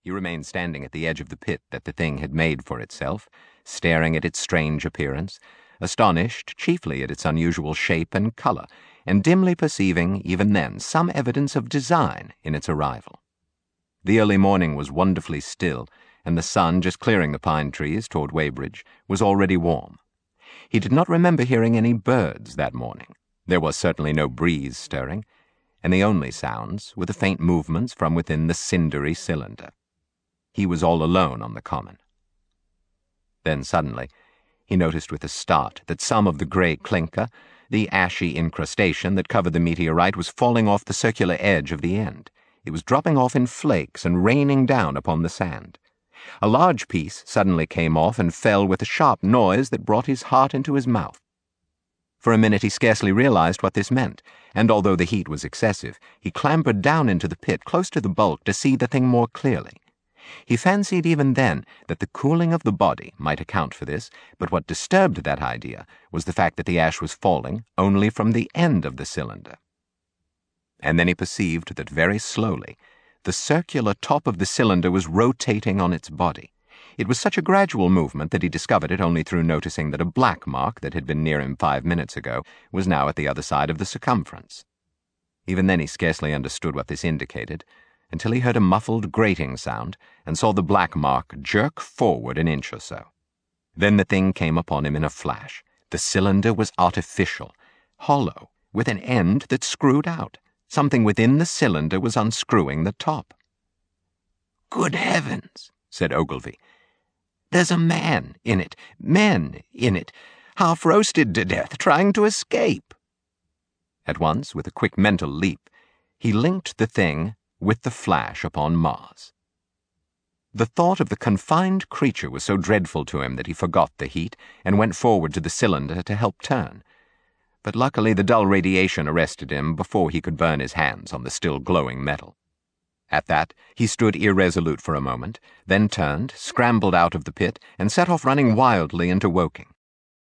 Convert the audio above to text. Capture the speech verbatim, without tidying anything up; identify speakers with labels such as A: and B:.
A: He remained standing at the edge of the pit that the thing had made for itself, staring at its strange appearance, astonished chiefly at its unusual shape and color, and dimly perceiving, even then, some evidence of design in its arrival. The early morning was wonderfully still, and the sun, just clearing the pine trees toward Weybridge, was already warm. He did not remember hearing any birds that morning. There was certainly no breeze stirring, and the only sounds were the faint movements from within the cindery cylinder. He was all alone on the common. Then suddenly he noticed with a start that some of the gray clinker, the ashy incrustation that covered the meteorite, was falling off the circular edge of the end. It was dropping off in flakes and raining down upon the sand. A large piece suddenly came off and fell with a sharp noise that brought his heart into his mouth. For a minute he scarcely realized what this meant, and although the heat was excessive, he clambered down into the pit close to the bulk to see the thing more clearly. He fancied even then that the cooling of the body might account for this, but what disturbed that idea was the fact that the ash was falling only from the end of the cylinder. And then he perceived that very slowly the circular top of the cylinder was rotating on its body. It was such a gradual movement that he discovered it only through noticing that a black mark that had been near him five minutes ago was now at the other side of the circumference. Even then he scarcely understood what this indicated, until he heard a muffled grating sound and saw the black mark jerk forward an inch or so. Then the thing came upon him in a flash. The cylinder was artificial, hollow, with an end that screwed out. Something within the cylinder was unscrewing the top. "Good heavens," said Ogilvy. "There's a man in it, men in it, half roasted to death, trying to escape." At once, with a quick mental leap, he linked the thing with the flash upon Mars. The thought of the confined creature was so dreadful to him that he forgot the heat and went forward to the cylinder to help turn. But luckily the dull radiation arrested him before he could burn his hands on the still glowing metal. At that, he stood irresolute for a moment, then turned, scrambled out of the pit, and set off running wildly into Woking.